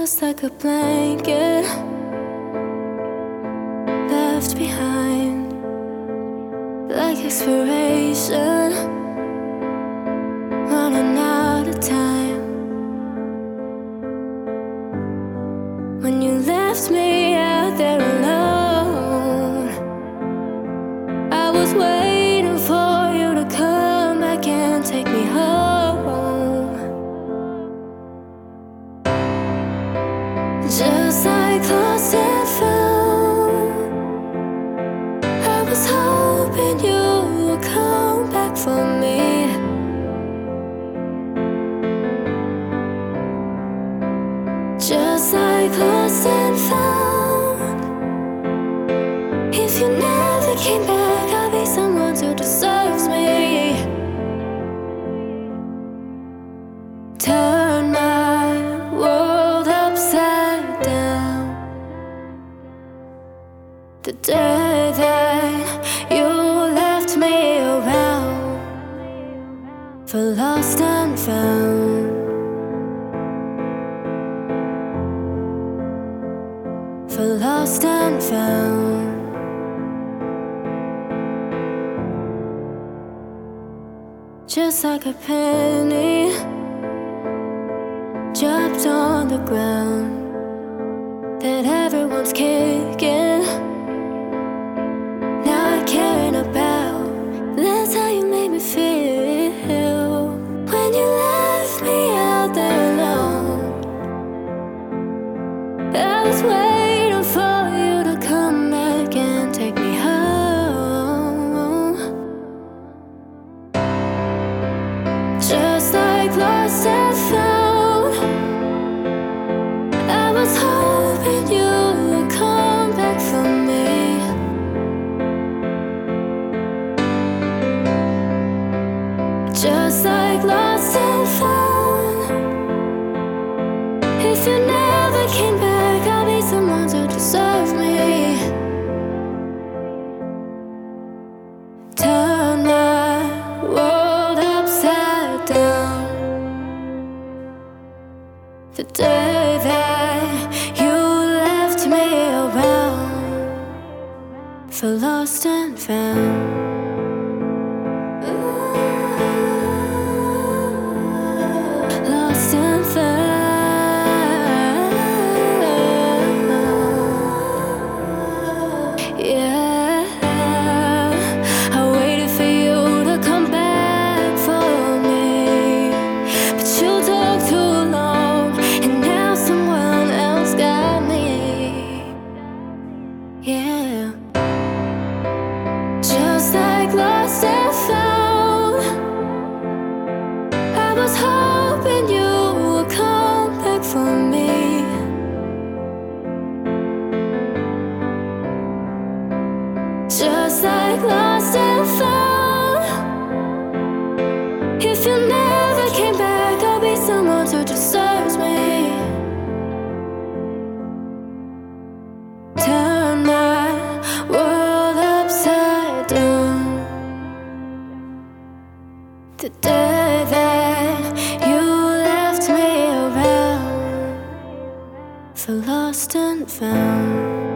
just like a blanket left behind, like expiration, running out of time. When you left me out there alone, I was waiting for you to come back and take me home. Just like lost and found, I was hoping you would come back for me. Just like lost and found, if you never came back, I'll be someone who deserves me. Turn my world upside down. The day that you left me around for lost and found, for lost and found. Just like a penny dropped on the ground that everyone's kicking, not caring about. That's how you made me feel when you left me out there alone. I was waiting for you to come back and take me home. Just like lost and found, I was hoping you would come back for me. Just like lost and found, if you never came back, I'll be someone who deserves me. Turn my world upside down. The day that you left me around for lost and found. Lost and found. Yeah, I waited for you to come back for me, but you took too long, and now someone else got me. Yeah, just like lost and found, I was hoping you would come back for me. Just like lost and found, if you never came back, I'll be someone who deserves me. Turn my world upside down. The day that you left me around for lost and found.